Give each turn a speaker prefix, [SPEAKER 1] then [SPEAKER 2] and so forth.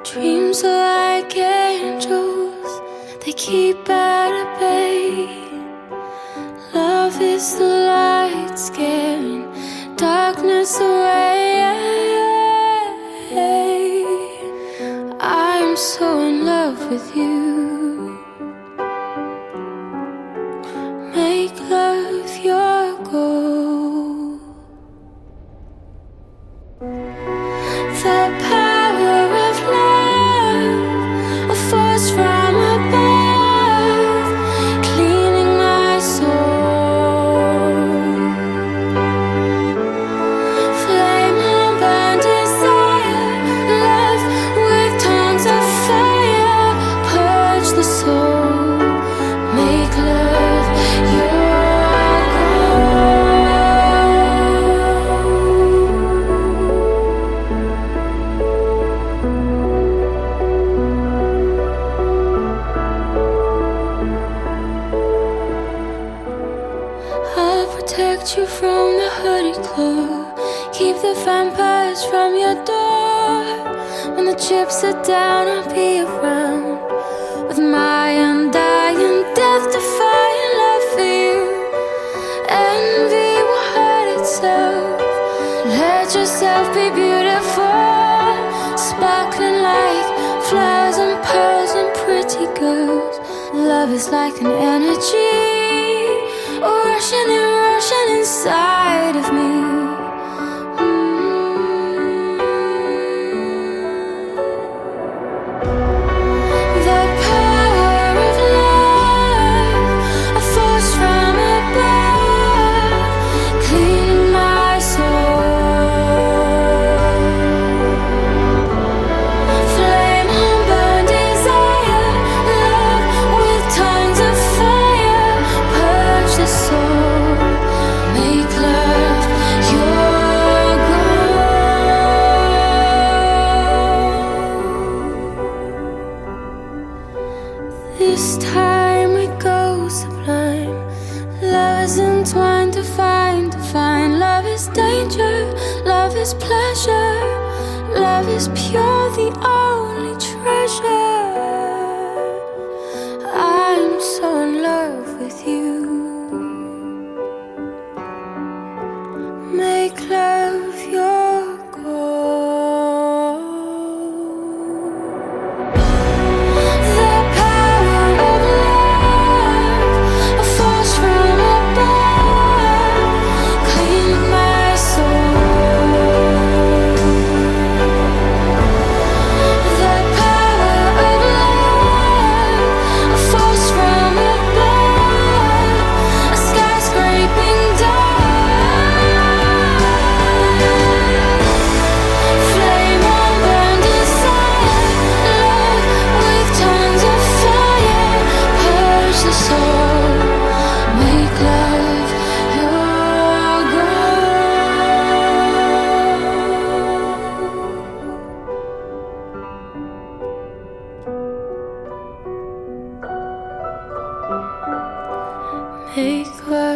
[SPEAKER 1] Dreams are like angels, they keep at bay. Love is the light scaring darkness away. I'm so in love with you. Make love your goal. The power of love, a force from above, cleaning my soul. Flame and burn desire, love with tongues of fire, purge the soul, make love your protect you from the hooded claw, keep the vampires from your door. When the chips are down, I'll be around with my undying, death-defying love for you. Envy will hurt itself. Let yourself be beautiful, sparkling like flowers and pearls and pretty girls. Love is like an energy, rushing inside of me. The power of love, a force from above, cleaning my soul. Flame and burn desire, love with tongues of fire, purge the soul, make love your goal. This time we go sublime. Love is entwined to find, define. Love is danger, love is pleasure. Love is pure, the only treasure. I'm so in love with you. Make love your goal. The power of love, a force from above, clean my soul. The power of love, a force from above, a skyscraping dawn. Flame on burn desire, love with tongues of fire, purge the soul, make love your goal. Make love